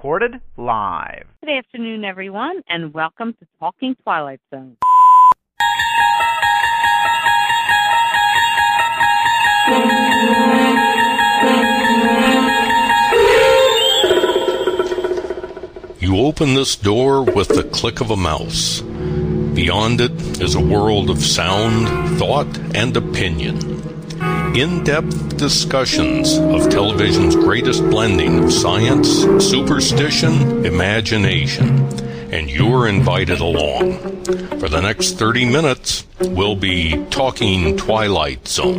recorded live. Good afternoon, everyone, and welcome to Talking Twilight Zone. You open this door with the click of a mouse. Beyond it is a world of sound, thought, and opinion. In-depth discussions of television's greatest blending of science, superstition, imagination. And you're invited along. For the next 30 minutes, we'll be talking Twilight Zone.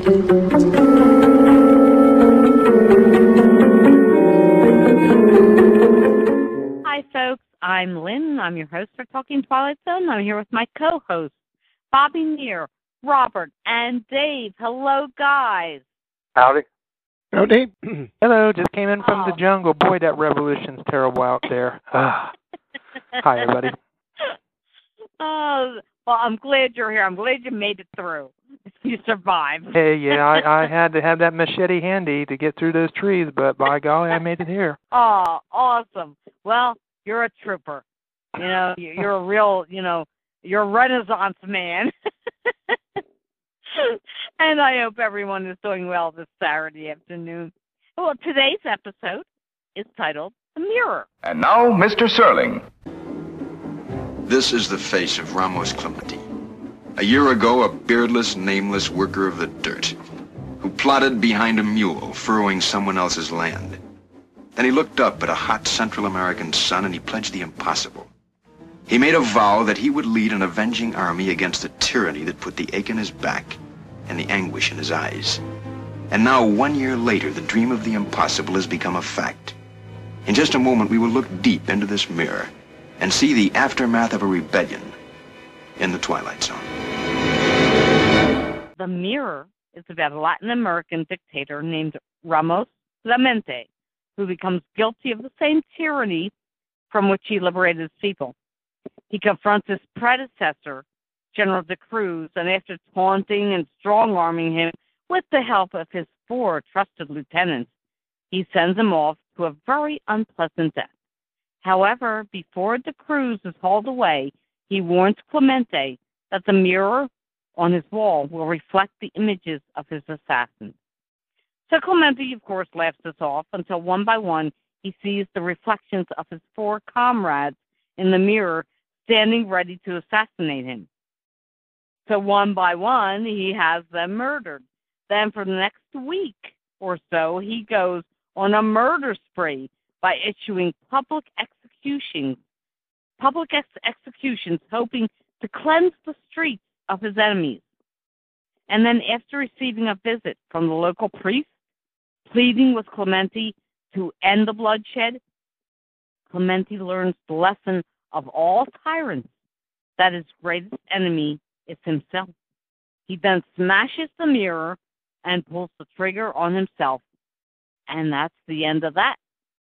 Hi, folks. I'm Lynn. I'm your host for Talking Twilight Zone. I'm here with my co-hosts, Bobby Neer, Robert, and Dave. Hello, guys. Howdy. Howdy. Hello, just came in from the jungle. Boy, that revolution's terrible out there. Hi, everybody. Well, I'm glad you're here. I'm glad you made it through. You survived. Hey, yeah, I had to have that machete handy to get through those trees, but by golly, I made it here. Oh, awesome. Well, you're a trooper. You know, you're a real, you're a Renaissance man. And I hope everyone is doing well this Saturday afternoon. Well, today's episode is titled The Mirror. And now, Mr. Serling. This is the face of Ramos Clemente. A year ago, a beardless, nameless worker of the dirt, who plodded behind a mule, furrowing someone else's land. Then he looked up at a hot Central American sun and he pledged the impossible. He made a vow that he would lead an avenging army against the tyranny that put the ache in his back and the anguish in his eyes. And now, 1 year later, the dream of the impossible has become a fact. In just a moment, we will look deep into this mirror and see the aftermath of a rebellion in the Twilight Zone. The Mirror is about a Latin American dictator named Ramos Clemente, who becomes guilty of the same tyranny from which he liberated his people. He confronts his predecessor, General de Cruz, and after taunting and strong-arming him with the help of his 4 trusted lieutenants, he sends him off to a very unpleasant death. However, before de Cruz is hauled away, he warns Clemente that the mirror on his wall will reflect the images of his assassins. So Clemente, of course, laughs this off until one by one he sees the reflections of his 4 comrades in the mirror standing ready to assassinate him. So one by one, he has them murdered. Then for the next week or so, he goes on a murder spree by issuing public executions, hoping to cleanse the streets of his enemies. And then after receiving a visit from the local priest, pleading with Clemente to end the bloodshed, Clemente learns the lesson of all tyrants, that his greatest enemy is himself. He then smashes the mirror and pulls the trigger on himself. And that's the end of that.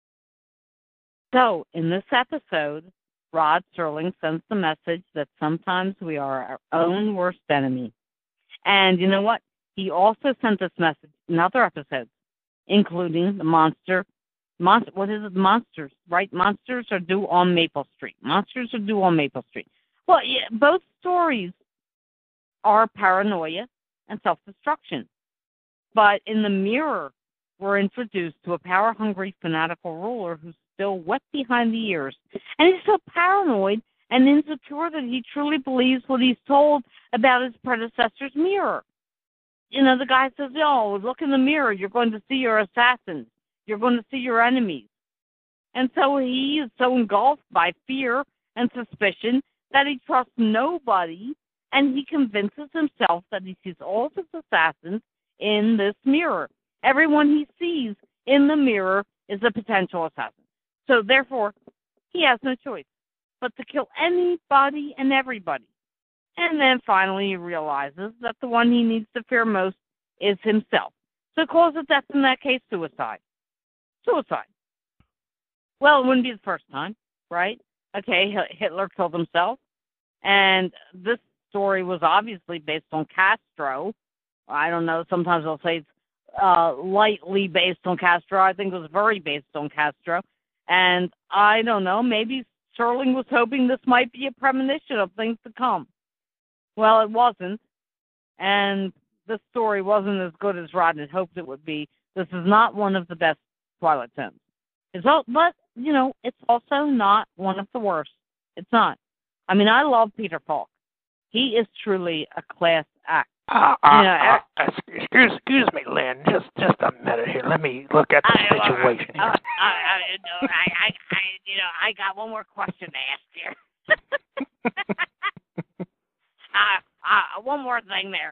So, in this episode, Rod Serling sends the message that sometimes we are our own worst enemy. And you know what? He also sent this message in other episodes, including the monsters, right? Monsters are due on Maple Street. Monsters are due on Maple Street. Well, yeah, both stories are paranoia and self-destruction. But in the mirror, we're introduced to a power-hungry, fanatical ruler who's still wet behind the ears. And he's so paranoid and insecure that he truly believes what he's told about his predecessor's mirror. You know, the guy says, oh, look in the mirror. You're going to see your assassins. You're going to see your enemies. And so he is so engulfed by fear and suspicion that he trusts nobody, and he convinces himself that he sees all of his assassins in this mirror. Everyone he sees in the mirror is a potential assassin. So therefore, he has no choice but to kill anybody and everybody. And then finally he realizes that the one he needs to fear most is himself. So cause of death in that case, suicide. Suicide. Well, it wouldn't be the first time, right? Okay, Hitler killed himself. And this story was obviously based on Castro. I don't know, sometimes I'll say it's lightly based on Castro. I think it was very based on Castro. And I don't know, maybe Serling was hoping this might be a premonition of things to come. Well, it wasn't. And the story wasn't as good as Rod had hoped it would be. This is not one of the best Twilight Zones. But, it's also not one of the worst. It's not. I mean, I love Peter Falk. He is truly a class act. Excuse me, Lynn. Just a minute here. Let me look at the situation here. I got one more question to ask here. One more thing there.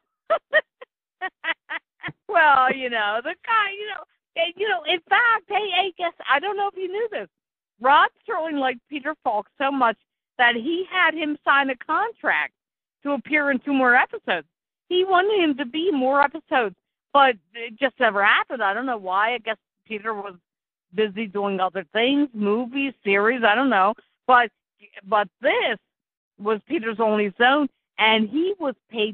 Well, the guy, in fact, hey, I guess, I don't know if you knew this. Rod Serling liked Peter Falk so much that he had him sign a contract to appear in 2 more episodes. He wanted him to be more episodes, but it just never happened. I don't know why. I guess Peter was busy doing other things, movies, series, I don't know. But this was Peter's only zone, and he was paid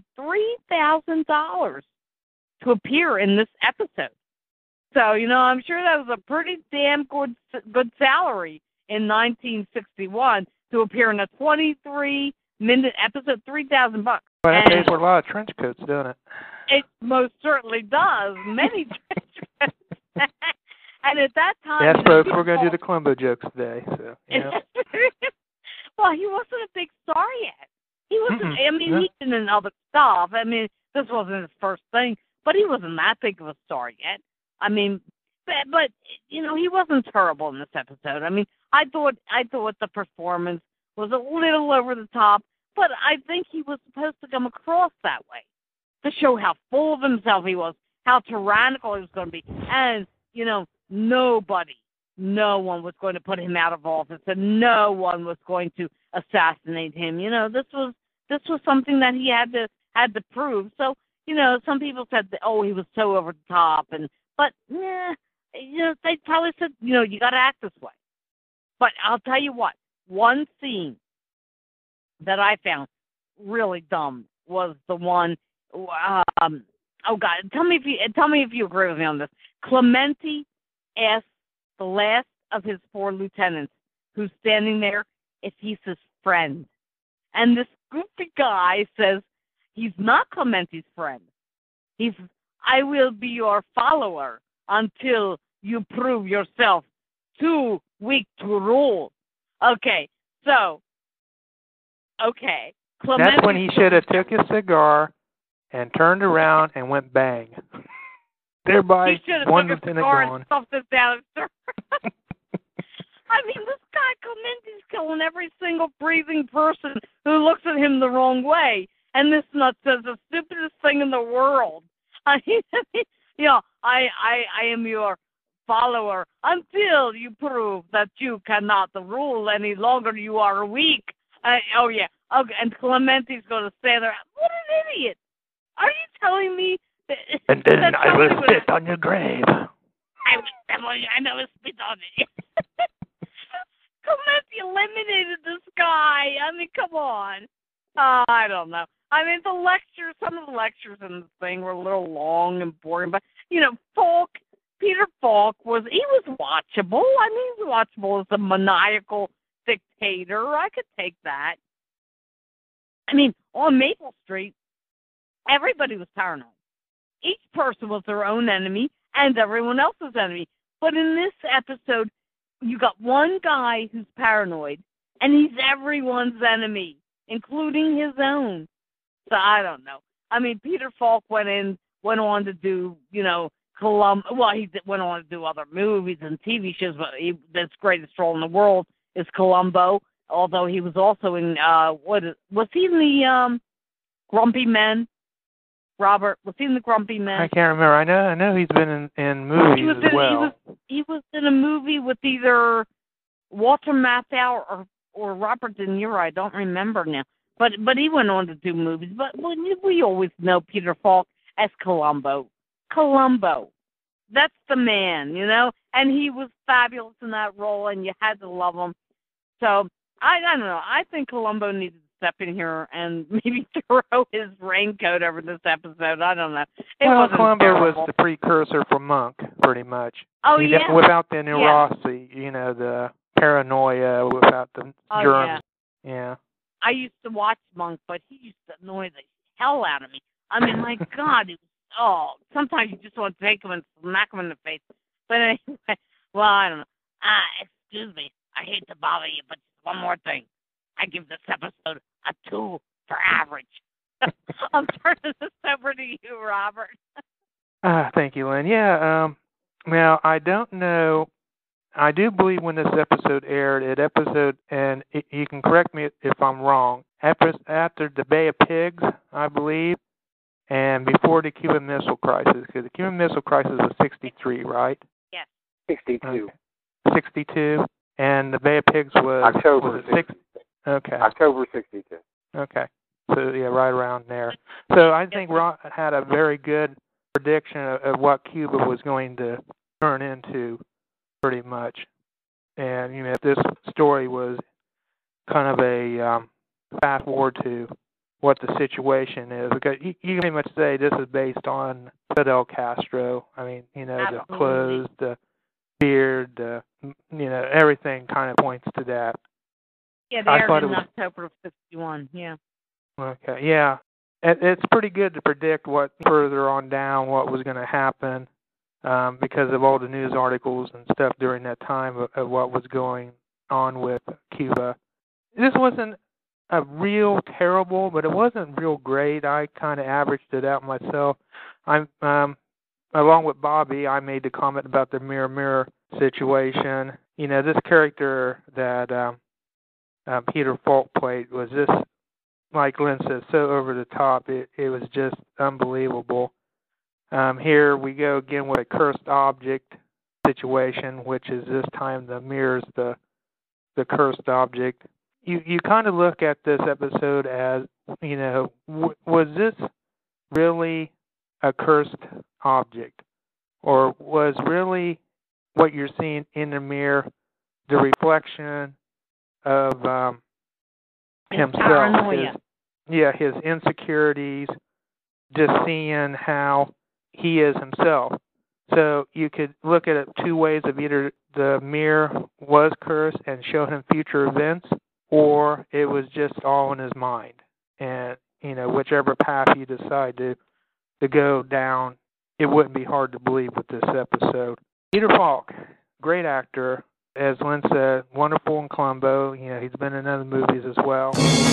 $3,000 to appear in this episode. So, I'm sure that was a pretty damn good salary in 1961 to appear in a 23-minute episode, $3,000. Well, that pays for a lot of trench coats, doesn't it? It most certainly does. Many trench coats. And at that time... Yes, folks, we're going to do the Columbo jokes today. So, Well, he wasn't a big star yet. He wasn't... He's in other stuff. I mean, this wasn't his first thing, but he wasn't that big of a star yet. I mean, but he wasn't terrible in this episode. I mean, I thought the performance was a little over the top, but I think he was supposed to come across that way to show how full of himself he was, how tyrannical he was going to be, and no one was going to put him out of office, and no one was going to assassinate him. This was something that he had to prove. So some people said that, he was so over the top, but they probably said you got to act this way. But I'll tell you what, one scene that I found really dumb was the one. Oh God, tell me if you agree with me on this. Clementi asked the last of his 4 lieutenants who's standing there if he's his friend, and this goofy guy says he's not Clementi's friend. I will be your follower until you prove yourself too weak to rule. Okay. Clementi. That's when he should have took his cigar and turned around and went bang. Thereby, one lieutenant gone. Stuffed it down. I mean, this guy Clementi's killing every single breathing person who looks at him the wrong way. And this nut says the stupidest thing in the world. I am your follower until you prove that you cannot rule any longer. You are weak. Okay, and Clementi's going to stand there. What an idiot! Are you telling me? And then I will spit on your grave. I never spit on it. Clementi eliminated this guy. I mean, come on. I don't know. I mean, some of the lectures in this thing were a little long and boring, but, Peter Falk was watchable. I mean, he was watchable as a maniacal dictator. I could take that. I mean, on Maple Street, everybody was paranoid. Each person was their own enemy and everyone else's enemy. But in this episode, you got one guy who's paranoid, and he's everyone's enemy, including his own. So I don't know. I mean, Peter Falk went on to do, Columbo. Well, he went on to do other movies and TV shows, but his greatest role in the world is Columbo. Although he was also in was he in the Grumpy Men? Robert, was he in the Grumpy Men? I can't remember. I know he's been in movies as well. He was in a movie with either Walter Matthau or Robert De Niro. I don't remember now. But he went on to do movies. But we always know Peter Falk as Columbo. Columbo. That's the man, And he was fabulous in that role, and you had to love him. So, I don't know. I think Columbo needed to step in here and maybe throw his raincoat over this episode. I don't know. Well, Columbo was the precursor for Monk, pretty much. Oh, yeah. Without the neurosis, the paranoia, without the germs. Yeah. I used to watch Monk, but he used to annoy the hell out of me. I mean, my God, sometimes you just want to take him and smack him in the face. But anyway, well, I don't know. Excuse me, I hate to bother you, but just one more thing. I give this episode a 2 for average. I'm turning this over to you, Robert. Thank you, Lynn. Yeah, now, I don't know. I do believe when this episode aired, and you can correct me if I'm wrong, after the Bay of Pigs, I believe, and before the Cuban Missile Crisis, because the Cuban Missile Crisis was 63, right? Yes. 62. Okay. 62, and the Bay of Pigs was October. Was it 6? Okay. October 62. Okay. So, yeah, right around there. So I think Ron had a very good prediction of what Cuba was going to turn into, pretty much. And, this story was kind of a fast forward to what the situation is. Because you can pretty much say this is based on Fidel Castro. I mean, Absolutely. The clothes, the beard, everything kind of points to that. Yeah, they aired in October of 61, yeah. Okay, yeah. It's pretty good to predict what further on down what was going to happen because of all the news articles and stuff during that time of what was going on with Cuba. This wasn't a real terrible, but it wasn't real great. I kind of averaged it out myself. I'm along with Bobby, I made the comment about the mirror situation. This character that Peter Falk played was just, like Lynn said, so over the top. It was just unbelievable. Here we go again with a cursed object situation, which is this time the mirror's the cursed object. You kind of look at this episode as, was this really a cursed object? Or was really what you're seeing in the mirror the reflection of himself? His insecurities, just seeing how he is himself. So you could look at it two ways of either the mirror was cursed and showed him future events, or it was just all in his mind. And, whichever path you decide to go down, it wouldn't be hard to believe with this episode. Peter Falk, great actor. As Lynn said, wonderful in Columbo. He's been in other movies as well.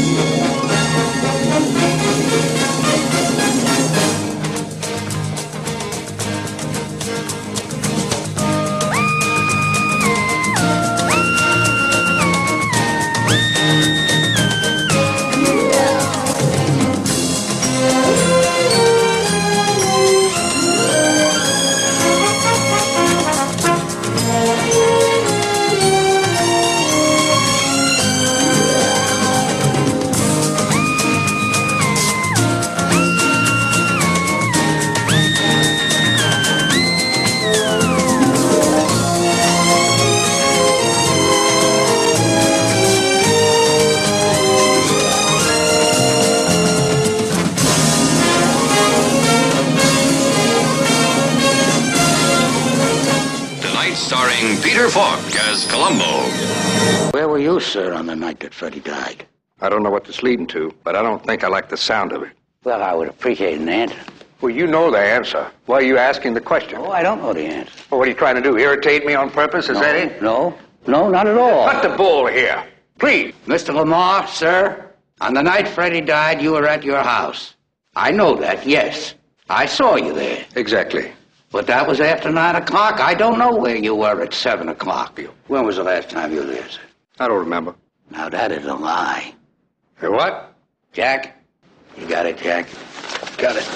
Starring Peter Falk as Columbo. Where were you, sir, on the night that Freddie died? I don't know what this leading to, but I don't think I like the sound of it. Well, I would appreciate an answer. Well, you know the answer. Why are you asking the question? Oh, I don't know the answer. Well, what are you trying to do? Irritate me on purpose? Is that it? No, not at all. Cut the bull here. Please. Mr. Lamar, sir, on the night Freddie died, you were at your house. I know that, yes. I saw you there. Exactly. But that was after 9 o'clock. I don't know where you were at 7 o'clock. When was the last time you were there, sir? I don't remember. Now, that is a lie. Hey, what? Jack? You got it, Jack? Got it.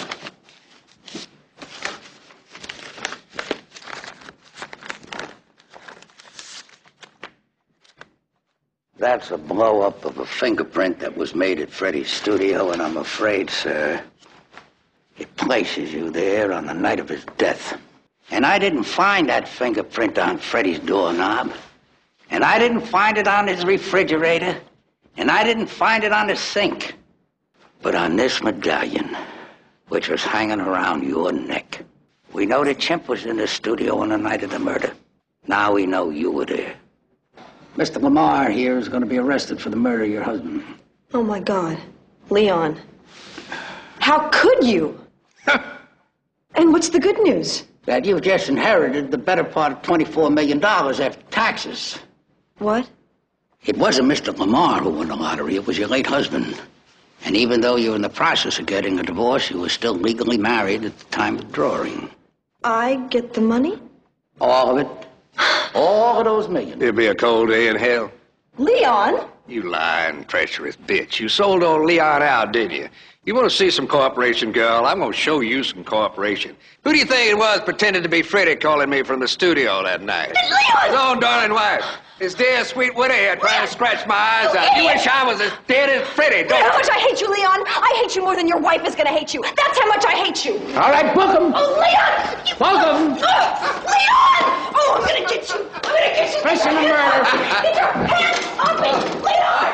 That's a blow-up of a fingerprint that was made at Freddie's studio, and I'm afraid, sir, it places you there on the night of his death. And I didn't find that fingerprint on Freddie's doorknob. And I didn't find it on his refrigerator. And I didn't find it on the sink, but on this medallion, which was hanging around your neck. We know the chimp was in the studio on the night of the murder. Now we know you were there. Mr. Lamar here is going to be arrested for the murder of your husband. Oh, my God. Leon. How could you? And what's the good news? That you've just inherited the better part of $24 million after taxes. What? It wasn't Mr. Lamar who won the lottery. It was your late husband. And even though you were in the process of getting a divorce, you were still legally married at the time of drawing. I get the money? All of it. All of those millions. It'll be a cold day in hell. Leon? You lying, treacherous bitch. You sold old Leon out, didn't you? You want to see some cooperation, girl? I'm going to show you some cooperation. Who do you think it was pretending to be Freddie calling me from the studio that night? Leon! His own darling wife. His dear, sweet widow here trying to scratch my eyes out. You wish I was as dead as Freddie, don't you? How much I hate you, Leon. I hate you more than your wife is going to hate you. That's how much I hate you. All right, book him. Oh, Leon! Book him. Leon! Oh, I'm going to get you. I'm going to get you. Listen to murder. Get your hands off me, Leon!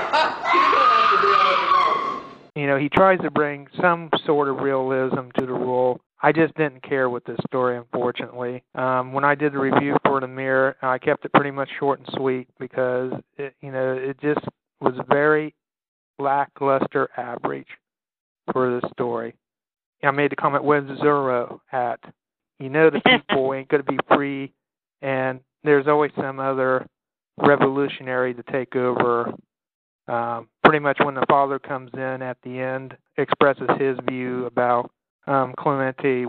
You know, he tries to bring some sort of realism to the role. I just didn't care with this story, unfortunately. When I did the review for The Mirror, I kept it pretty much short and sweet because, it just was very lackluster average for this story. I made the comment, where's Zorro at? You know the people ain't going to be free, and there's always some other revolutionary to take over. Pretty much when the father comes in at the end, expresses his view about Clemente,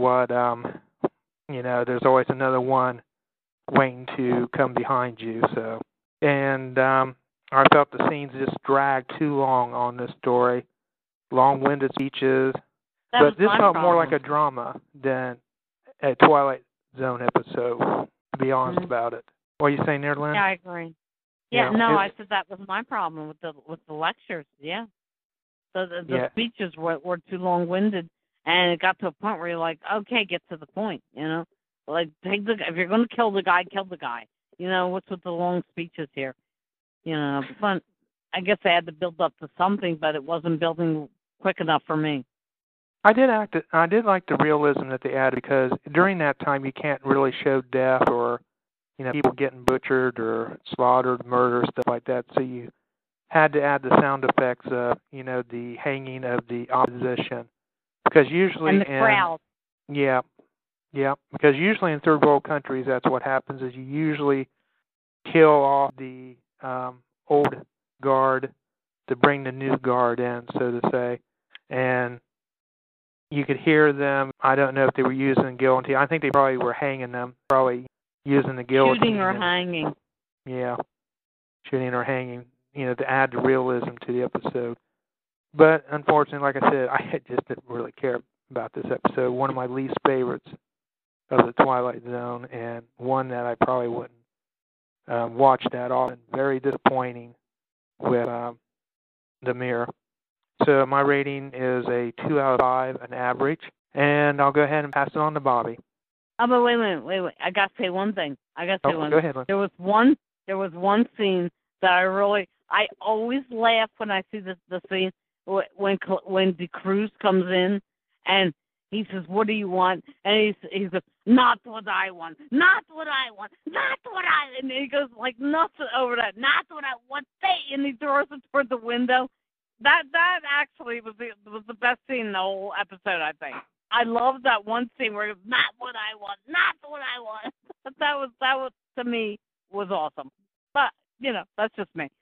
there's always another one waiting to come behind you. So, and I felt the scenes just dragged too long on this story, long-winded speeches. But this felt more like a drama than a Twilight Zone episode, to be honest about it. What are you saying there, Lynn? Yeah, I agree. Yeah, I said that was my problem with the lectures. Yeah, so the speeches were too long-winded, and it got to a point where you're like, okay, get to the point. Like if you're going to kill the guy, kill the guy. What's with the long speeches here? But I guess they had to build up to something, but it wasn't building quick enough for me. I did like the realism that they added because during that time you can't really show death or people getting butchered or slaughtered, murder, stuff like that. So you had to add the sound effects of, the hanging of the opposition. Because usually and the crowd. Yeah. Because usually in third world countries, that's what happens is you usually kill off the old guard to bring the new guard in, so to say. And you could hear them. I don't know if they were using guillotine. I think they probably were hanging them, probably using the guillotine. Shooting or hanging. Yeah, shooting or hanging, to add the realism to the episode. But unfortunately, like I said, I just didn't really care about this episode. One of my least favorites of the Twilight Zone, and one that I probably wouldn't watch that often. Very disappointing with The Mirror. So my rating is a 2 out of 5, an average, and I'll go ahead and pass it on to Bobby. Oh, but wait. I got to say one thing. Go ahead, Lynn. There was one scene that I always laugh when I see the scene when the Cruz comes in and he says, "What do you want?" And he says, "Not what I want, not what I want, not what I." And he goes like nuts over that. Not what I want. And he throws it toward the window. That actually was the best scene in the whole episode, I think. I love that one scene where it's not what I want, not what I want. That was to me was awesome. But that's just me.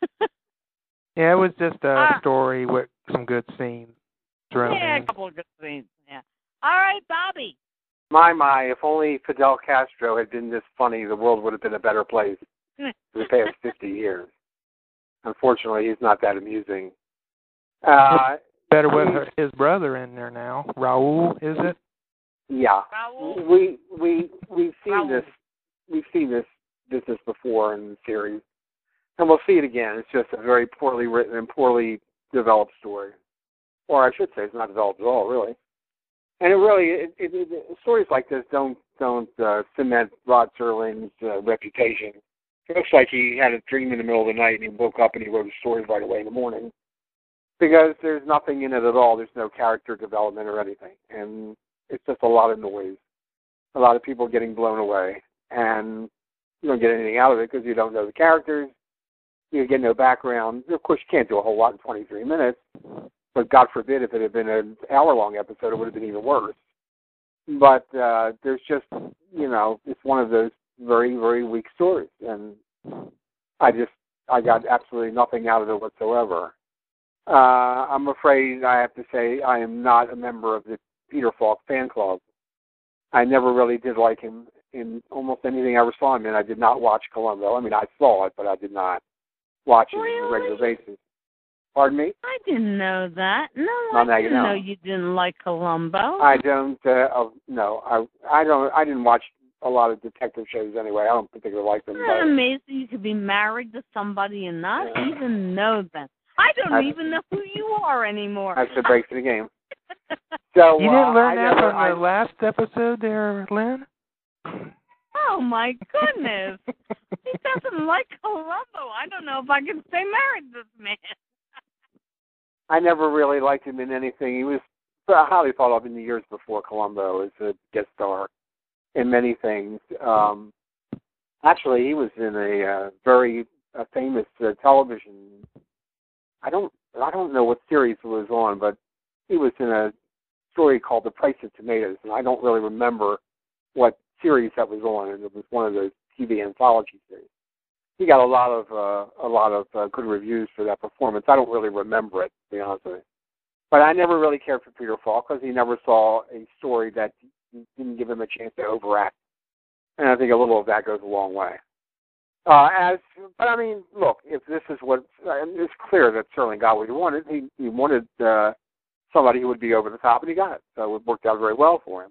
Yeah, it was just a story with some good scenes thrown in. Yeah, a couple of good scenes. Yeah. All right, Bobby. My, if only Fidel Castro had been this funny, the world would have been a better place for the past 50 years. Unfortunately, he's not that amusing. Better with his brother in there now. Raul, is it? Yeah. Raul? We've seen this. We've seen this business before in the series, and we'll see it again. It's just a very poorly written and poorly developed story, or I should say, it's not developed at all, really. And it really, stories like this don't cement Rod Serling's reputation It looks like he had a dream in the middle of the night and he woke up and he wrote his stories right away in the morning. Because there's nothing in it at all. There's no character development or anything. And it's just a lot of noise. A lot of people getting blown away. And you don't get anything out of it because you don't know the characters. You get no background. Of course, you can't do a whole lot in 23 minutes. But God forbid if it had been an hour-long episode, it would have been even worse. But there's just, it's one of those very, very weak stories. And I got absolutely nothing out of it whatsoever. I'm afraid I have to say I am not a member of the Peter Falk fan club. I never really did like him in almost anything I ever saw him in. I did not watch Columbo. I mean, I saw it, but I did not watch it on a regular basis. Pardon me? I didn't know that. No, I didn't know you didn't like Columbo. I don't. No, I don't. I didn't watch a lot of detective shows anyway. I don't particularly like them. Isn't that amazing? You could be married to somebody and not even know them. I don't even know who you are anymore. That's the break to the game. So you didn't learn that from the last episode there, Lynn? Oh, my goodness. He doesn't like Columbo. I don't know if I can stay married to this man. I never really liked him in anything. He was highly thought of in the years before Columbo as a guest star in many things. Actually, he was in a very famous television. I don't know what series it was on, but he was in a story called The Price of Tomatoes, and I don't really remember what series that was on, and it was one of those TV anthology series. He got a lot of good reviews for that performance. I don't really remember it, to be honest with you. But I never really cared for Peter Falk because he never saw a story that didn't give him a chance to overact. And I think a little of that goes a long way. But I mean, look, if this is what, it's clear that Serling got what he wanted. He wanted somebody who would be over the top, and he got it. So it worked out very well for him.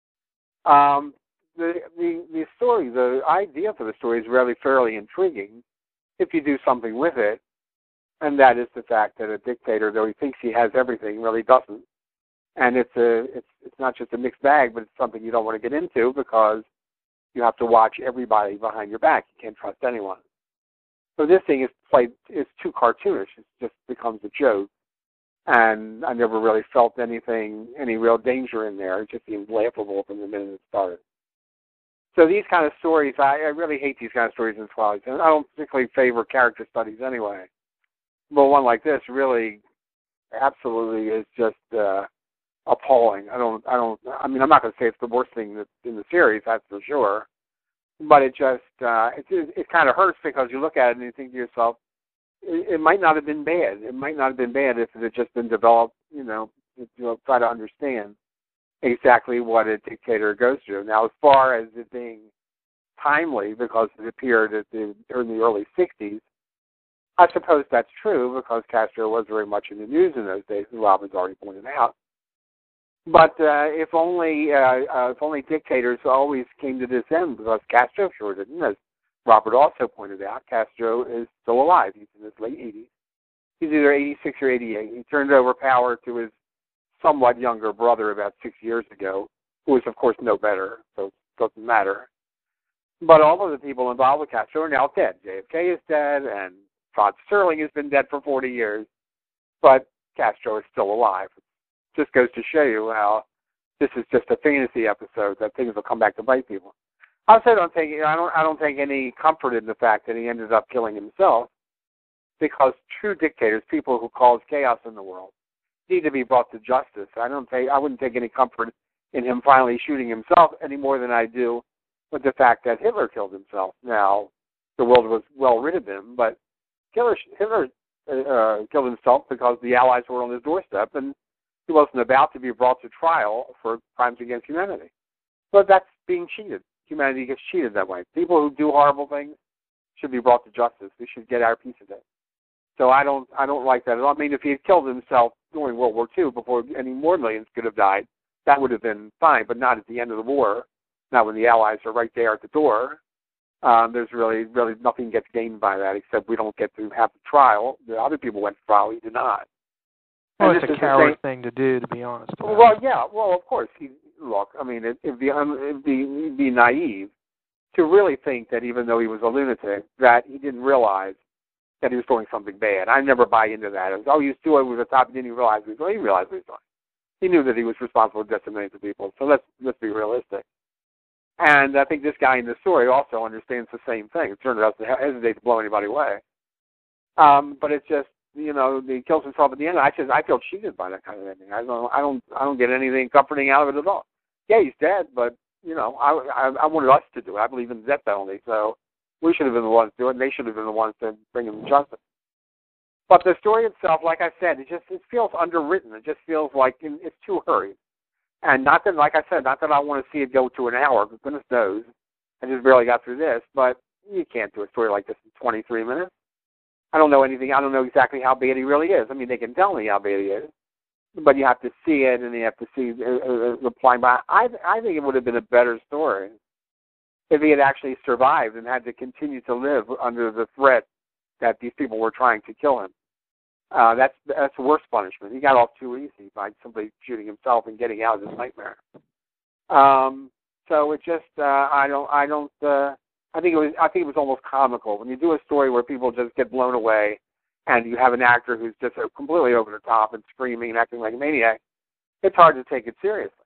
The story, the idea for the story is really fairly intriguing if you do something with it, and that is the fact that a dictator, though he thinks he has everything, really doesn't. And it's not just a mixed bag, but it's something you don't want to get into because you have to watch everybody behind your back. You can't trust anyone. So this thing is too cartoonish. It just becomes a joke. And I never really felt any real danger in there. It just seemed laughable from the minute it started. So these kind of stories, I really hate these kind of stories in Twilight Zone. I don't particularly favor character studies anyway. But one like this really absolutely is just appalling. I mean, I'm not going to say it's the worst thing in the series, that's for sure. But it just, it kind of hurts because you look at it and you think to yourself, it might not have been bad. It might not have been bad if it had just been developed, try to understand exactly what a dictator goes through. Now, as far as it being timely because it appeared in the early 60s, I suppose that's true because Castro was very much in the news in those days, as Robin's already pointed out. But if only dictators always came to this end, because Castro sure didn't. As Robert also pointed out, Castro is still alive. He's in his late 80s. He's either 86 or 88. He turned over power to his somewhat younger brother about 6 years ago, who was, of course, no better, so it doesn't matter. But all of the people involved with Castro are now dead. JFK is dead, and Rod Serling has been dead for 40 years, but Castro is still alive. It just goes to show you how this is just a fantasy episode, that things will come back to bite people. I also don't take any comfort in the fact that he ended up killing himself, because true dictators, people who cause chaos in the world, need to be brought to justice. I wouldn't take any comfort in him finally shooting himself any more than I do with the fact that Hitler killed himself. Now, the world was well rid of him, but Hitler killed himself because the Allies were on his doorstep, and he wasn't about to be brought to trial for crimes against humanity. But that's being cheated. Humanity gets cheated that way. People who do horrible things should be brought to justice. We should get our piece of it. So I don't like that at all. I mean, if he had killed himself during World War II before any more millions could have died, that would have been fine, but not at the end of the war, not when the Allies are right there at the door. There's really nothing gets gained by that, except we don't get to have the trial. The other people went to trial, he did not. Well, it's a coward thing to do, to be honest. Well, yeah. Well, of course. Look, I mean, it'd be naive to really think that even though he was a lunatic, that he didn't realize that he was doing something bad. I never buy into that. It was, he was too over the top. He didn't even realize he was doing. He realized what he was doing. He knew that he was responsible for decimating the people. So let's be realistic. And I think this guy in the story also understands the same thing. It certainly doesn't hesitate to blow anybody away. But it's just, he kills himself at the end. I feel cheated by that kind of ending. I don't get anything comforting out of it at all. Yeah, he's dead, but I wanted us to do it. I believe in the death penalty, so we should have been the ones to do it, and they should have been the ones to bring him to justice. But the story itself, like I said, it feels underwritten. It just feels like it's too hurried. And not that, like I said, not that I want to see it go to an hour, but goodness knows, I just barely got through this, but you can't do a story like this in 23 minutes. I don't know anything. I don't know exactly how bad he really is. I mean, they can tell me how bad he is, but you have to see it, and you have to see the plan. But I think it would have been a better story if he had actually survived and had to continue to live under the threat that these people were trying to kill him. That's the worst punishment. He got off too easy by simply shooting himself and getting out of this nightmare. So it just I think it was almost comical when you do a story where people just get blown away, and you have an actor who's just completely over the top and screaming and acting like a maniac. It's hard to take it seriously.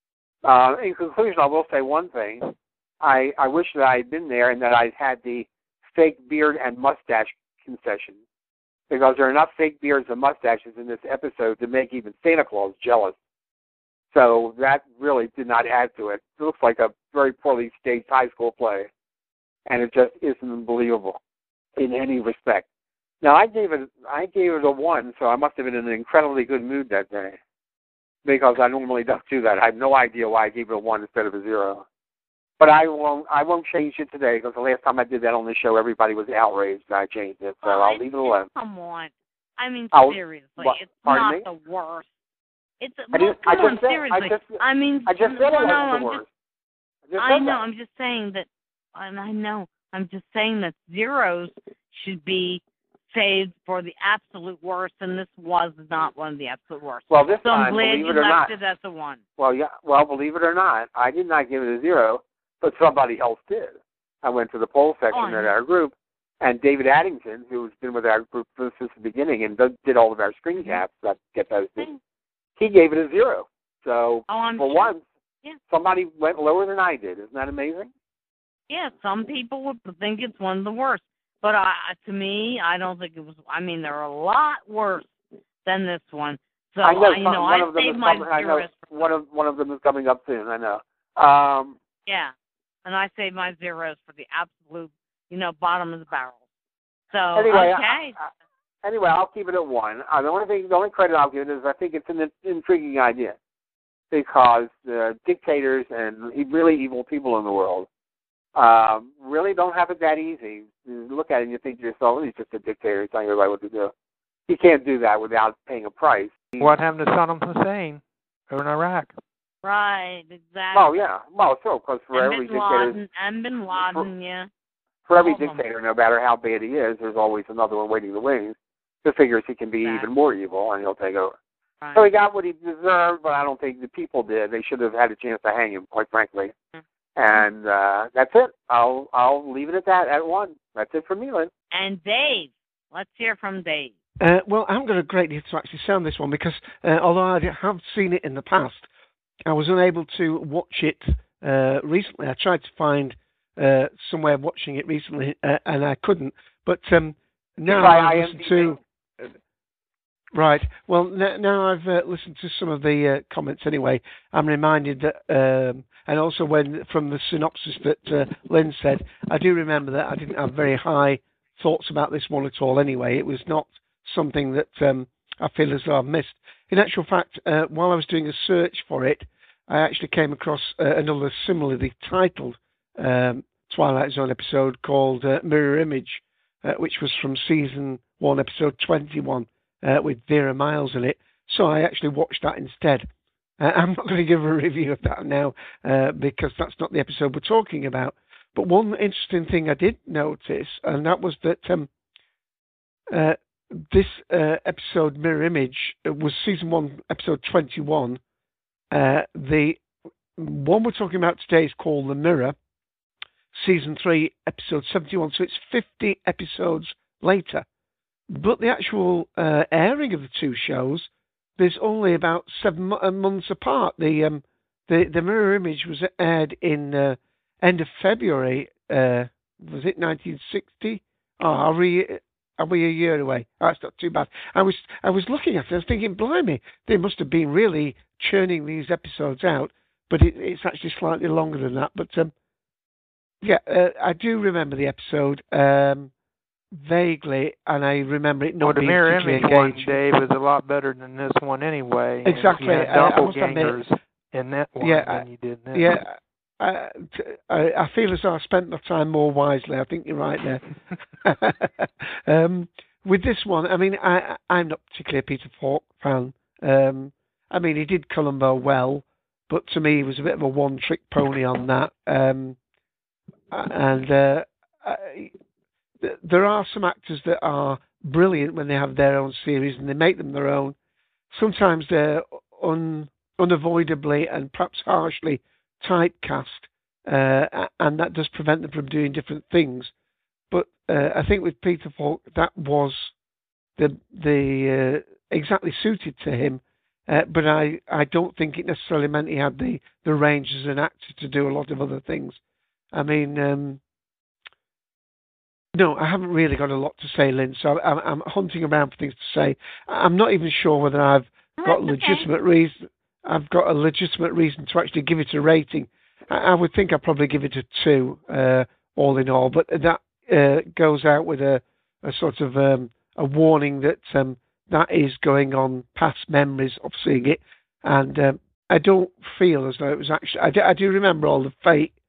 In conclusion, I will say one thing. I wish that I had been there and that I had the fake beard and mustache concession, because there are enough fake beards and mustaches in this episode to make even Santa Claus jealous. So that really did not add to it. It looks like a very poorly staged high school play, and it just isn't believable in any respect. Now, I gave it a 1, so I must have been in an incredibly good mood that day, because I normally don't do that. I have no idea why I gave it a 1 instead of a 0. But I won't change it today, because the last time I did that on the show, everybody was outraged that I changed it. So I'll leave it alone. Come on. I mean, seriously, it's Pardon not me? the worst. It's I just said it wasn't the worst. I'm just saying that, and I know, I'm just saying that zeros should be saved for the absolute worst, and this was not one of the absolute worst. Well, this so time, I'm glad believe you it or not, left it as a 1. Well, yeah. Well, believe it or not, I did not give it a 0, but somebody else did. I went to the poll section at our group, and David Addington, who's been with our group since the beginning and did all of our screen caps that get those things, he gave it a 0. So for once, somebody went lower than I did. Isn't that amazing? Yeah, some people would think it's one of the worst. But to me, I don't think it was. I mean, there are a lot worse than this one. So I know. I saved my zeros. One of them is coming up soon. I know. Yeah, and I saved my zeros for the absolute, bottom of the barrel. So anyway, okay. Anyway, I'll keep it at 1. The only credit I'll give it is I think it's an intriguing idea, because dictators and really evil people in the world really don't have it that easy. You look at it and you think to yourself, he's just a dictator telling everybody what to do. You can't do that without paying a price. What happened to Saddam Hussein over in Iraq? Right, exactly. Oh, yeah. Well, so, because for every dictator... And Bin Laden, yeah. For every dictator, no matter how bad he is, there's always another one waiting in the wings who figures he can be even more evil, and he'll take over. Right. So he got what he deserved, but I don't think the people did. They should have had a chance to hang him, quite frankly. Mm-hmm. And that's it. I'll leave it at that, at 1. That's it for me, Lynn. And Dave. Let's hear from Dave. Well, I haven't got a great deal to actually say on this one, because although I have seen it in the past, I was unable to watch it recently. I tried to find some way of watching it recently, and I couldn't. But now I've listened to... Right. Well, now I've listened to some of the comments anyway. I'm reminded that, and also from the synopsis that Lynn said, I do remember that I didn't have very high thoughts about this one at all anyway. It was not something that I feel as though I've missed. In actual fact, while I was doing a search for it, I actually came across another similarly titled Twilight Zone episode called Mirror Image, which was from Season 1, Episode 21. With Vera Miles in it, so I actually watched that instead. I'm not going to give a review of that now because that's not the episode we're talking about. But one interesting thing I did notice, and that was that this episode, Mirror Image, was Season 1, Episode 21. The one we're talking about today is called The Mirror. Season 3, Episode 71, so it's 50 episodes later. But the actual airing of the two shows, there's only about 7 months apart. The Mirror Image was aired in end of February, was it 1960? Oh, are we a year away? Oh, that's not too bad. I was looking at it, I was thinking, blimey, they must have been really churning these episodes out, but it's actually slightly longer than that. But I do remember the episode vaguely, and I remember it not being particularly engaging. The Mirror Image one, Dave, is a lot better than this one anyway. Exactly. You had doppelgangers in that one than you did in this. Yeah. I feel as though I spent my time more wisely. I think you're right there. With this one, I mean, I'm not particularly a Peter Falk fan. I mean, he did Columbo well, but to me, he was a bit of a one-trick pony on that. There are some actors that are brilliant when they have their own series and they make them their own. Sometimes they're unavoidably and perhaps harshly typecast, and that does prevent them from doing different things. But I think with Peter Falk, that was the exactly suited to him. But I don't think it necessarily meant he had the range as an actor to do a lot of other things. I mean, no, I haven't really got a lot to say, Lynn. So I'm hunting around for things to say. I'm not even sure whether I've got legitimate reason. I've got a legitimate reason to actually give it a rating. I would think I'd probably give it a 2, all in all. But that goes out with a sort of a warning that that is going on past memories of seeing it, and I don't feel as though it was actually. I do remember all the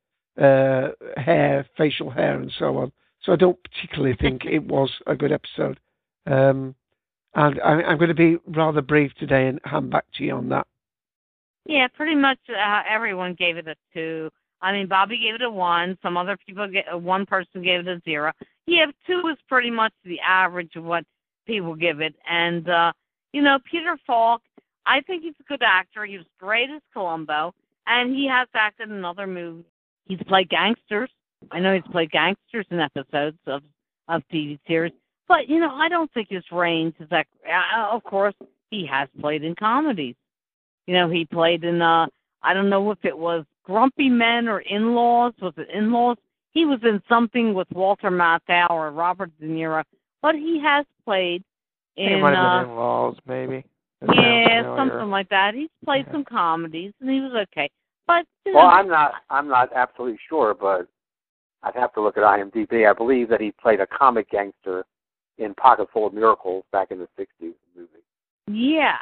hair, facial hair, and so on. So I don't particularly think it was a good episode. And I'm going to be rather brief today and hand back to you on that. Yeah, pretty much everyone gave it a 2. I mean, Bobby gave it a 1. Some other people, one person gave it a 0. Yeah, 2 is pretty much the average of what people give it. And, Peter Falk, I think he's a good actor. He was great as Columbo, and he has acted in other movies. He's played gangsters. I know he's played gangsters in episodes of TV series. But, I don't think his range is that. Of course, he has played in comedies. He played in, I don't know if it was Grumpy Men or In-Laws. Was it In-Laws? He was in something with Walter Matthau or Robert De Niro. But he has played in... He might have been In-Laws, maybe. Yeah, something like that. He's played some comedies, and he was okay. But well, I'm not absolutely sure, but I'd have to look at IMDb. I believe that he played a comic gangster in Pocket Full of Miracles back in the 60s movie. Yeah,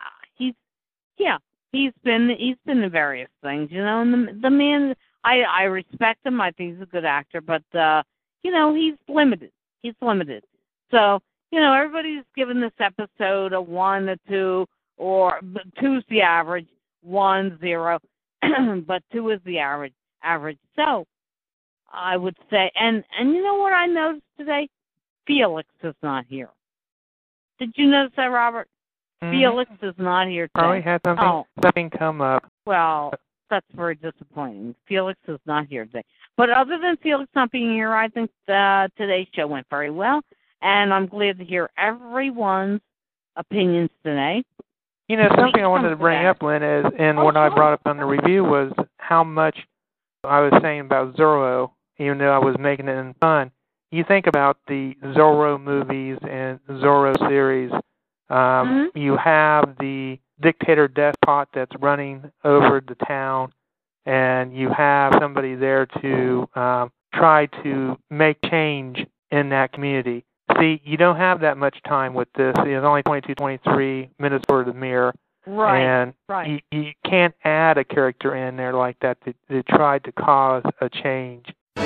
he's been in various things, and the man, I respect him. I think he's a good actor, but he's limited. He's limited. So, everybody's given this episode a 1, a 2, or 2's the average, 1, 0, but 2 is the average. So, I would say, and you know what I noticed today? Felix is not here. Did you notice that, Robert? Mm-hmm. Felix is not here today. Probably had something come up. Well, that's very disappointing. Felix is not here today. But other than Felix not being here, I think today's show went very well. And I'm glad to hear everyone's opinions today. Something I wanted to bring up, Lynn, is, and what I brought up on the review was how much I was saying about Zorro, even though I was making it in fun. You think about the Zorro movies and Zorro series. You have the dictator despot that's running over the town, and you have somebody there to try to make change in that community. See, you don't have that much time with this. It's only 22, 23 minutes for the mirror. Right. And you can't add a character in there like that that tried to cause a change.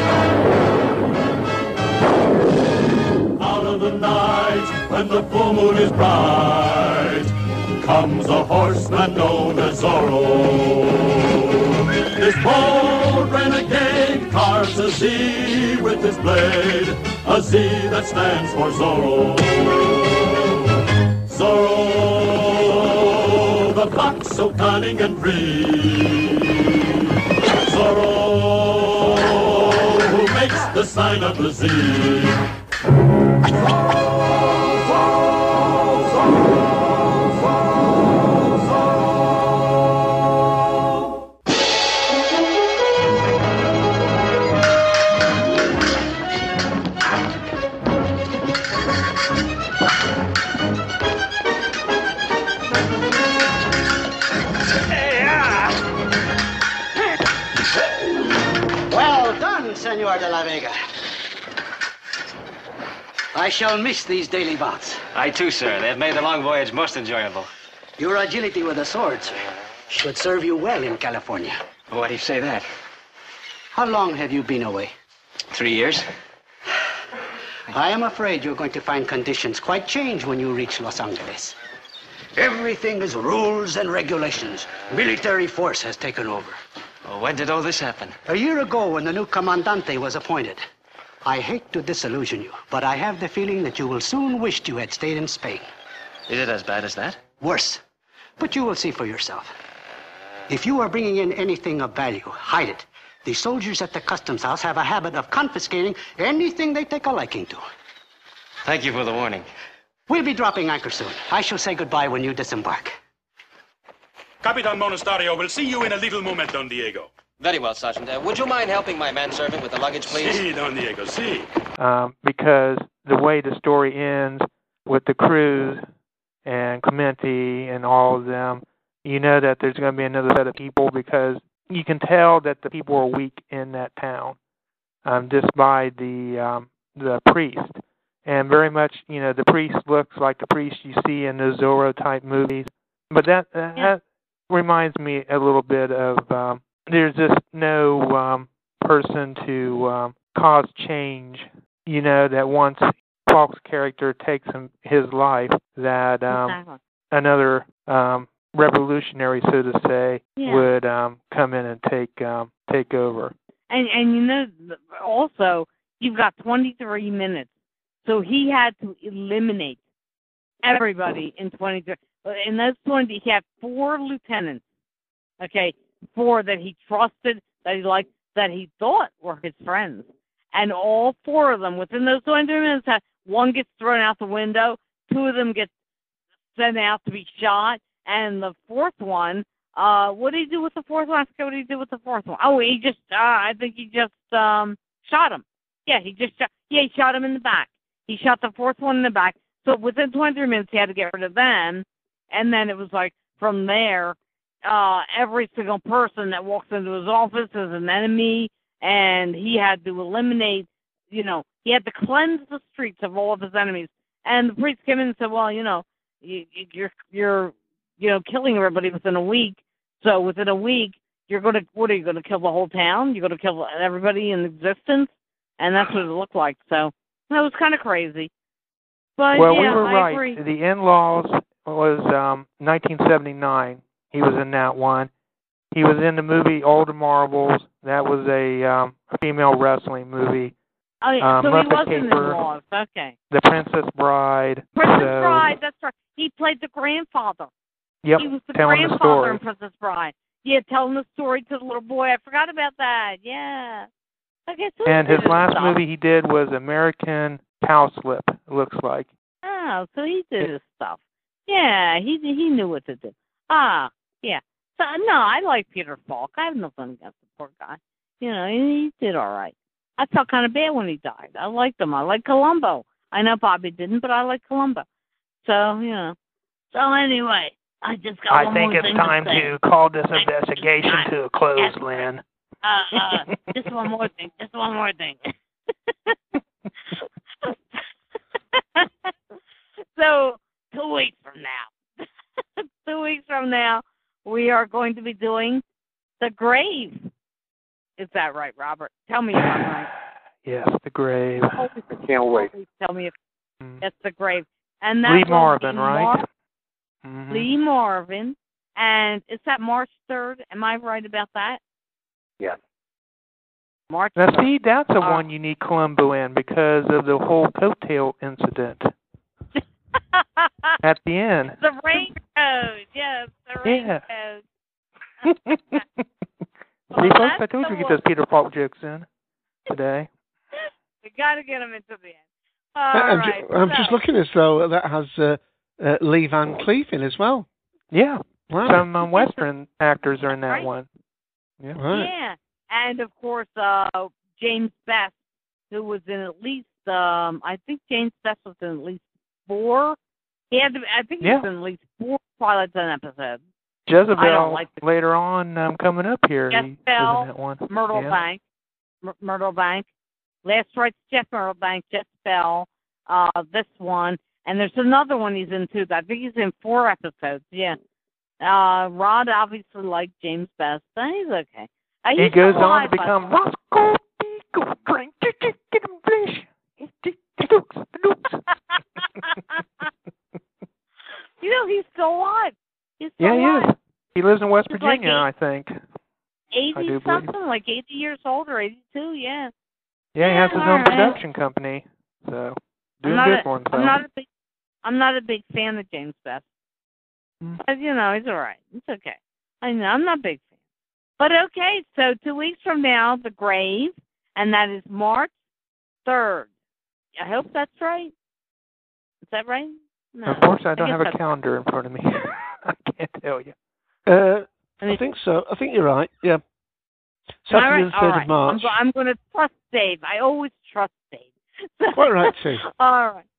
Out of the night, when the full moon is bright, comes a horseman known as Zorro. This bold renegade carves a Z with his blade, a Z that stands for Zorro. Zorro, the fox so cunning and free. Zorro, who makes the sign of the Z. Well done, Senor de la Vega. I shall miss these daily bouts. I too, sir. They've made the long voyage most enjoyable. Your agility with the sword, sir, should serve you well in California. Why do you say that? How long have you been away? 3 years. I am afraid you're going to find conditions quite changed when you reach Los Angeles. Everything is rules and regulations. Military force has taken over. Well, when did all this happen? A year ago when the new commandante was appointed. I hate to disillusion you, but I have the feeling that you will soon wish you had stayed in Spain. Is it as bad as that? Worse. But you will see for yourself. If you are bringing in anything of value, hide it. The soldiers at the customs house have a habit of confiscating anything they take a liking to. Thank you for the warning. We'll be dropping anchor soon. I shall say goodbye when you disembark. Capitan Monasterio will see you in a little moment, Don Diego. Very well, Sergeant. Would you mind helping my manservant with the luggage, please? Si, Don Diego, si. Because the way the story ends with the Cruz and Clemente and all of them, you know that there's going to be another set of people because you can tell that the people are weak in that town just by the priest. And very much, you know, the priest looks like the priest you see in the Zorro-type movies. But that reminds me a little bit of there's just no person to cause change, you know, that once Falk's character takes his life, that another revolutionary, so to say, would come in and take over. And you know, also, you've got 23 minutes. So he had to eliminate everybody in 23. In those 20, he had 4 lieutenants, okay, 4 that he trusted, that he liked, that he thought were his friends. And all 4 of them, within those 23 minutes, one gets thrown out the window, 2 of them get sent out to be shot, and the 4th one, what did he do with the 4th one? I forget what he did with the 4th one. Oh, he just, I think he just shot him. Yeah, he shot him in the back. He shot the 4th one in the back. So within 23 minutes, he had to get rid of them. And then it was like, from there, every single person that walks into his office is an enemy. And he had to eliminate, you know, he had to cleanse the streets of all of his enemies. And the priest came in and said, well, you know, you're you know, killing everybody within a week. So within a week, what are you going to kill the whole town? You're going to kill everybody in existence? And that's what it looked like. So that was kind of crazy. But well, yeah, we were I right. agree. The In-Laws was 1979. He was in that one. He was in the movie Older Marbles. That was a female wrestling movie. Oh, yeah. So Muppet he was in Caper, In-Laws. Okay. The Princess Bride. Bride, that's right. He played the grandfather. Yep, He was the telling the grandfather story. in Princess Bride. Yeah, telling the story to the little boy. I forgot about that. Yeah. Okay, so And his last stuff. movie he did was American Cowslip, it looks like. Oh, so he did his stuff. Yeah, he knew what to do. Ah, yeah. So no, I like Peter Falk. I have nothing against the poor guy. You know, he did all right. I felt kind of bad when he died. I liked him. I like Columbo. I know Bobby didn't, but I like Columbo. So, you know. So anyway, I just got I one think more it's thing time to say. to call this investigation to a close, Lynn. Just one more thing. Just one more thing. So, 2 weeks from now. 2 weeks from now, we are going to be doing The Grave. Is that right, Robert? Tell me if I'm right. Yes, The Grave. I can't wait. Please tell me if that's The Grave. And that Lee will Marvin, be right? Lee Marvin. And is that March 3rd? Am I right about that? Yes. March Now, 3rd. see, that's the one you need Columbo in because of the whole coattail incident at the end. The raincoat. Yes, the raincoat. See, folks, I told you to get those Peter Falk jokes in today. We got to get him into the end. I'm just looking as though that has Lee Van Cleef in as well. Yeah. Wow. Some Western actors are in that one. Yeah. Right. Yeah. And, of course, James Best, who was in at least, I think James Best was in at least 4. He was in at least 4 Twilight Zone episodes. Jezebel later on coming up here. Jezebel, He was in that one. Myrtle Bank. Myrtle Bank. Last Rites Jeff Myrtle Bank, Jezebel, this one. And there's another one he's in, too. I think he's in 4 episodes, yeah. Rod obviously liked James Best. He's okay. He goes on to become Roscoe Beagle. Drink, get him, flesh. You know, he's still alive. He's still Yeah, he alive. is. He lives in West Virginia, I think. 80-something, like 80 years old or 82, yeah. Yeah, he has his own production company, so doing good for himself. I'm not a big fan of James Best. But, you know, he's all right. It's okay. I know, I'm not a big fan. But, okay, so 2 weeks from now, The Grave, and that is March 3rd. I hope that's right. Is that right? No. Unfortunately, I don't have a calendar in front of me. I can't tell you. I think so. I think you're right, yeah. Saturday the 3rd of March. I'm going to trust Dave. I always trust Dave. Quite right, too. All right.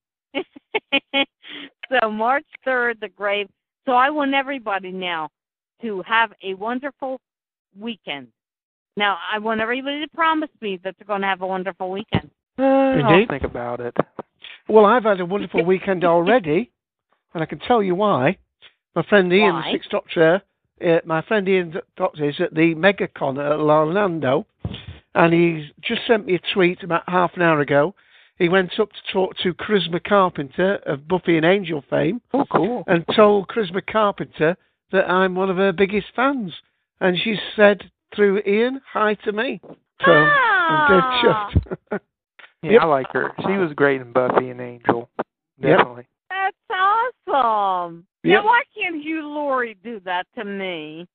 So March 3rd, The Grave. So I want everybody now to have a wonderful weekend. Now, I want everybody to promise me that they're going to have a wonderful weekend. I'll think about it. Well, I've had a wonderful weekend already, and I can tell you why. My friend Ian, the Sixth Doctor, is at the MegaCon at Orlando, and he's just sent me a tweet about half an hour ago. He went up to talk to Charisma Carpenter of Buffy and Angel fame. Oh, cool. And told Charisma Carpenter that I'm one of her biggest fans. And she said through Ian, hi to me. So I'm dead chuffed. Yeah, I like her. She was great in Buffy and Angel. Definitely. That's awesome. Yep. Now, why can't Hugh Laurie do that to me?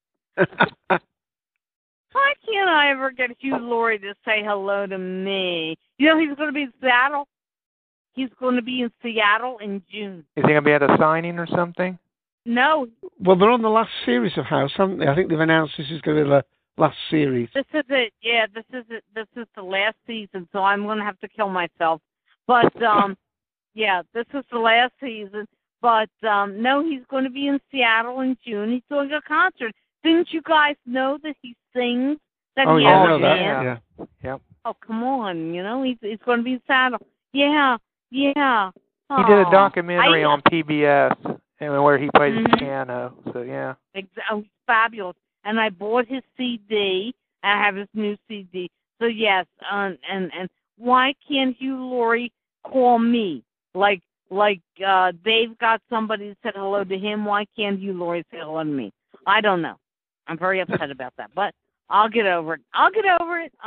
Why can't I ever get Hugh Laurie to say hello to me? You know, he's going to be in Seattle. He's going to be in Seattle in June. Is he going to be at a signing or something? No. Well, they're on the last series of House, haven't they? I think they've announced this is going to be the last series. This is it. Yeah, this is it. This is the last season, so I'm going to have to kill myself. But, yeah, this is the last season. But, no, he's going to be in Seattle in June. He's doing a concert. Didn't you guys know that he sings? That he I has know a that. band? Yeah. Yep. Oh, come on. You know, he's going to be in Seattle. Yeah. He did a documentary on PBS where he plays the piano. So, yeah. Oh, fabulous. And I bought his CD. I have his new CD. So, yes. And why can't Hugh Laurie call me? Like Dave got somebody that said hello to him. Why can't Hugh Laurie say hello to me? I don't know. I'm very upset about that. But I'll get over it. I'll get over it.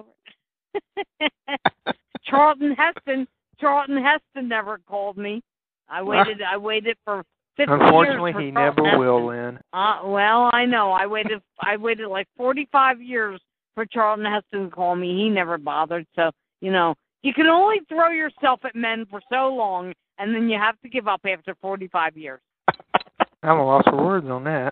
Charlton Heston never called me. I waited for 50 Unfortunately, years he never will, Lynn. Well, I know. I waited like 45 years for Charlton Heston to call me. He never bothered. So, you know, you can only throw yourself at men for so long, and then you have to give up after 45 years. I'm a loss for words on that.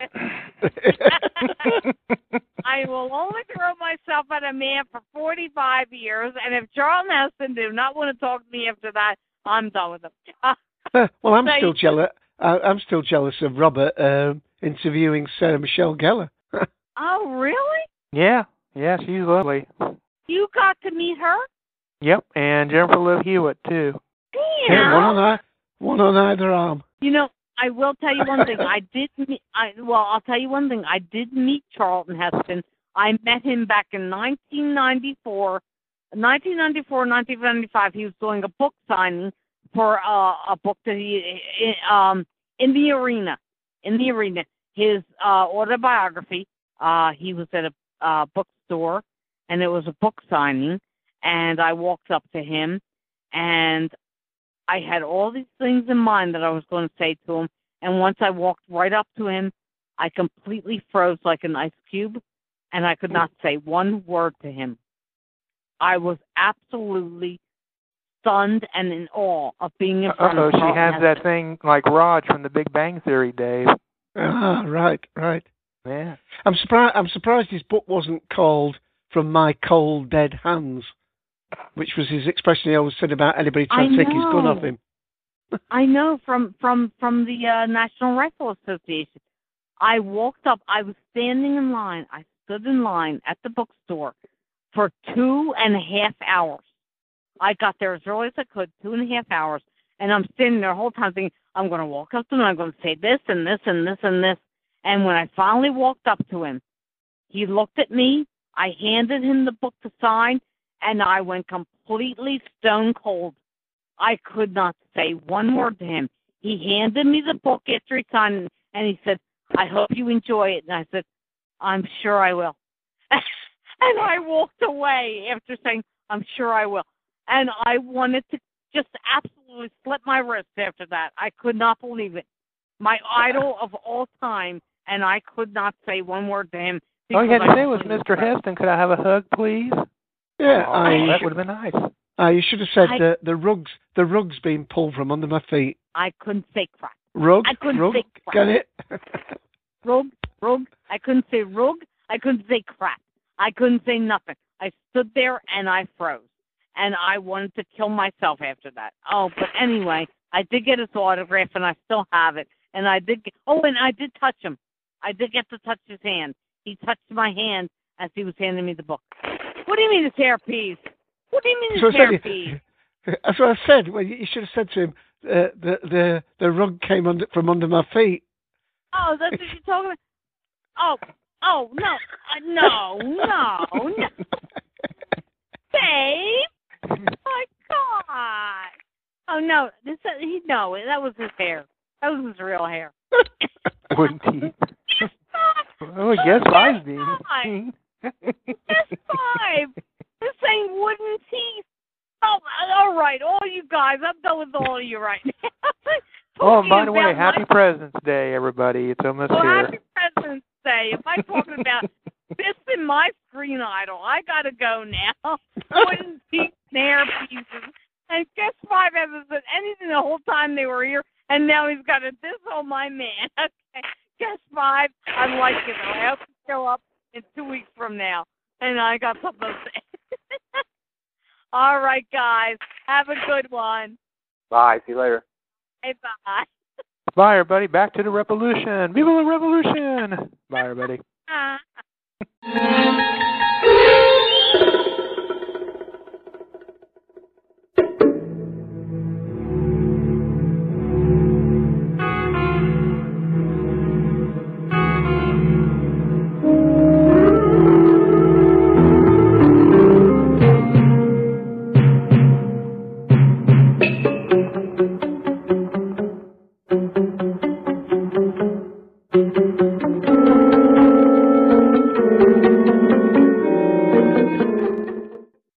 I will only throw myself at a man for 45 years, and if Charlton Heston do not want to talk to me after that, I'm done with him. Well, I'm still jealous. I'm still jealous of Robert interviewing Sarah Michelle Gellar. Oh, really? Yeah, she's lovely. You got to meet her? Yep, and Jennifer Love Hewitt too. Damn. Yeah, one on either arm. You know, I will tell you one thing. I'll tell you one thing. I did meet Charlton Heston. I met him back in 1994, 1995. He was doing a book signing for a book that he in the arena. His autobiography. He was at a bookstore, and it was a book signing. And I walked up to him, and I had all these things in mind that I was going to say to him. And once I walked right up to him, I completely froze like an ice cube, and I could not say one word to him. I was absolutely stunned and in awe of being in front of She Charlton has Heston. that thing like Raj from The Big Bang Theory, Dave. Ah, right. Yeah. I'm surprised his book wasn't called From My Cold Dead Hands, which was his expression he always said about anybody trying to take his gun off him. I know from the National Rifle Association. I walked up. I was standing in line. I stood in line at the bookstore for 2.5 hours. I got there as early as I could, 2.5 hours, and I'm standing there the whole time thinking, I'm going to walk up to him, I'm going to say this and this and this and this. And when I finally walked up to him, he looked at me, I handed him the book to sign, and I went completely stone cold. I could not say one word to him. He handed me the book after he signed it, and he said, I hope you enjoy it. And I said, I'm sure I will. And I walked away after saying, I'm sure I will. And I wanted to just absolutely slit my wrist after that. I could not believe it. My idol of all time, and I could not say one word to him. All you had to say was, Mr. Heston, could I have a hug, please? Yeah, that would have been nice. You should have said the rug's being pulled from under my feet. I couldn't say crap. Rug? I couldn't say crap. Get it? Rug. I couldn't say rug. I couldn't say crap. I couldn't say nothing. I stood there and I froze. And I wanted to kill myself after that. Oh, but anyway, I did get his autograph and I still have it. And I did and I did touch him. I did get to touch his hand. He touched my hand as he was handing me the book. What do you mean his hair peas? What do you mean his hair peas? That's what I said. Well, you should have said to him, the rug came from under my feet. Oh, that's what you're talking about? Oh, no. No. Babe! My God! Oh, no. That was his hair. That was his real hair. Wooden teeth. Oh, I guess I've been. Yes, 5. This ain't wooden teeth. Oh, all right. All you guys. I'm done with all of you right now. Oh, by the way, Happy President's Day, everybody. It's almost here. Happy President's Day. If I'm talking about this in my screen idol, I got to go now. Wooden teeth, hair pieces. And guess 5 hasn't said anything the whole time they were here, and now he's got to diss on my man. Okay. Guess 5, I like it. I have to show up in 2 weeks from now, and I got something to say. All right, guys. Have a good one. Bye. See you later. Hey, bye. Bye, everybody. Back to the revolution. Viva la revolution. Bye, everybody.